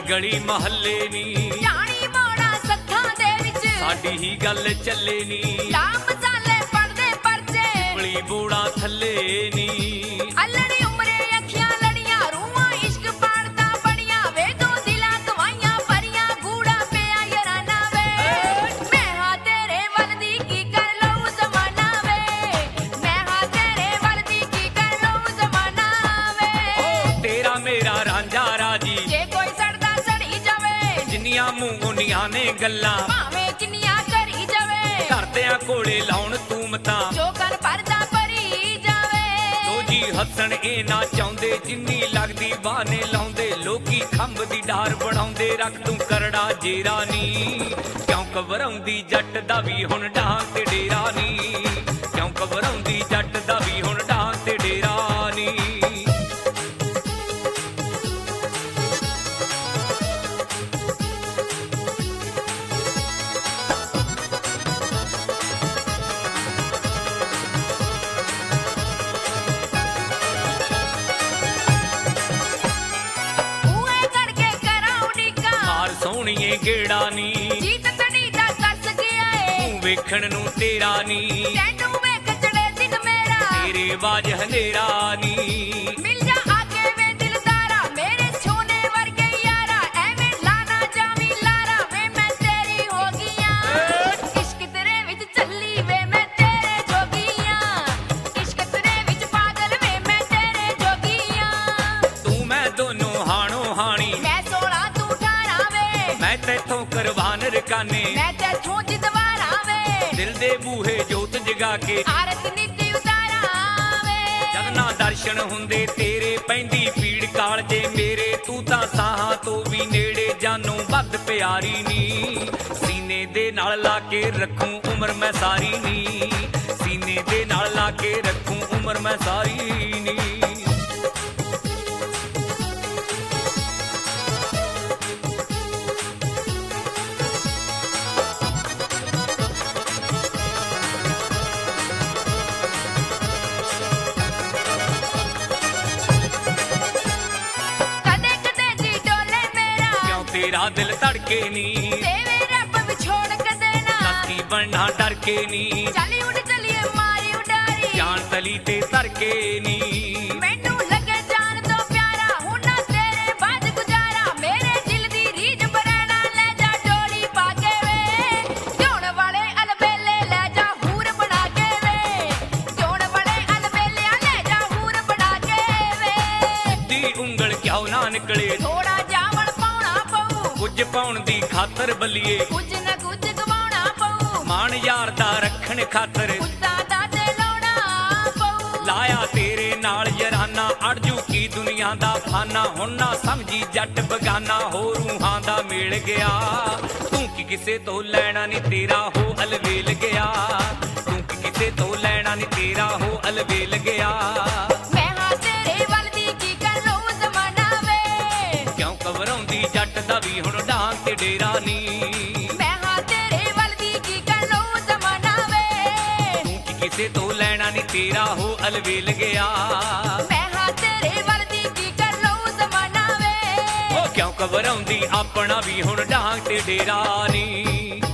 गली महल्ले नी जानी मोड़ा सत्थां दे विच साडी ही गल चले नी ला मसाले पड़दे परचे बड़ी बूढ़ा थले नी अलड़ी उमरे अखियां लड़ियां रूहां इश्क पाड़दा बड़ियां वे दो दिलां गवाइयां परियां गूड़ा पिया यराना वे मैं हां तेरे वल दी की कर लऊं ज़माना वे मैं हां तेरे वल दी की कर लऊं ज़माना वे ओ तेरा मेरा रांझा राजी जे कोई सड़दा सड़ी जावे जिन्नियां मूंह उन्नियां ने गल्लां भावें किन्नियां करी जावे घरदियां कोले लाउण तूमतां जो कर परदा भरी जावे दो जी हसन ए ना चाहुंदे जिन्नी लगदी बहाने लाउंदे लोकी खंभ दी डार बढ़ाउंदे रख तूं करड़ा जेरा नी क्यों घबराउंदी जट दा भी हुण डांग ते डेरा नी क्यों घबराउंदी जट दा भी हुण डांग ते डेरा नी बूहे करके कराऊं निका मार सोहणीए गेड़ा नी जीत तड़ी दा कस गया है तूं वेखण नूं तेरा नी तैनू वेख चढ़े दिन मेरा तेरे बाज हनेरा नी मिल जा आके वे दिलदारा मेरे सोने वर्गे यारा एवें लाना जावी लारा वे मैं तेरी हो गईयां इश्क तेरे विच चली वे मैं तेरे जोगियां इश्क तेरे विच पागल वे मैं तेरे जोगियां तू मैं दोनों हाणो हाणी मैं 16 तू 18 वे मैं तैथों करवान रकाने मैं तेथों जिदवारा वे दिल दे बूहे जोत जगा के आरत नीति उतारा वे जद ना दर्शन हुंदे तेरे पैंदी पीड़ कालजे मेरे तू तां साहां तो भी नेड़े जानों ਵੱਧ ਪਿਆਰੀ ਨੀ सीने दे नाल ला के रखूं उम्र मैं सारी नी सीने दे नाल ला के रखूं उम्र मैं सारी नी कदे कदे जी डोले मेरा क्यों तेरा दिल धड़के नी देवे रब विछोड़ कदे ना लकी बनना डर के नी चली उड़ चलिए मारी उडारी जान तली ते तर के नी मैनू लगे जान तो प्यारा हूं ना तेरे बाद गुजारा मेरे दिल दी रीझ बराना ले जा डोली पाके वे जोड़ वाले अलबेले ले जा हूर बना के वे जोड़ वाले अलबेले ले जा हूर बना के वे दी उंगल क्यों ना निकले थोड़ा जावल पाउना पऊ कुछ पाउण दी खातर बलिए कुछ न कुछ गवाउना पऊ मान यार दा रखण खातर कुत्ता दा ते लाउना पऊ ਲਾਇਆ ਤੇਰੇ ਨਾਲ ਯਾਰਾਨਾ ਅੜਜੂ ਕੀ ਦੁਨੀਆ ਦਾ ਫਾਨਾ ਹੁਣ ਨਾ ਸਮਝੀ ਜੱਟ ਬਗਾਨਾ ਹੋ ਰੂਹਾਂ ਦਾ ਮੇਲ ਗਿਆ ਤੂੰ ਕੀ ਕਿਸੇ ਤੋਂ ਲੈਣਾ ਨਹੀਂ ਤੇਰਾ ਹੋ ਅਲਵੇਲ ਗਿਆ ਤੂੰ ਕੀ ਕਿਸੇ ਤੋਂ ਲੈਣਾ ਨਹੀਂ ਤੇਰਾ ਹੋ ਅਲਵੇਲ ਗਿਆ ਮੈਂ ਹਾਂ ਤੇਰੇ ਵੱਲ ਦੀ ਕੀ ਕਰ ਲਊਂ ਜ਼ਮਾਨਾ ਵੇ ਕਿਉਂ ਘਬਰਾਉਂਦੀ ਜੱਟ ਦਾ ਵੀ ਹੁਣ ਡਾਂਗ ਤੇ ਡੇਰਾ ਨੀ ਮੈਂ ਹਾਂ ਤੇਰੇ ਵੱਲ ਦੀ ਕੀ ਕਰ ਲਊਂ ਜ਼ਮਾਨਾ ਵੇ ਤੂੰ ਕੀ ਕਿਸੇ ਤੋਂ ਲੈਣਾ ਨਹੀਂ ਤੇਰਾ ਹੋ ਅਲਵੇਲ ਗਿਆ ਮੈਂ ਹਾਂ ਤੇਰੇ ਵੱਲ ਦੀ ਕੀ ਕਰ ਲਊਂ ਜ਼ਮਾਨਾ ਵੇ ਉਹ ਕਿਉਂ ਘਬਰਾਉਂਦੀ ਆਪਣਾ ਵੀ ਹੁਣ ਡਾਂਗ ਤੇ ਡੇਰਾ ਨੀ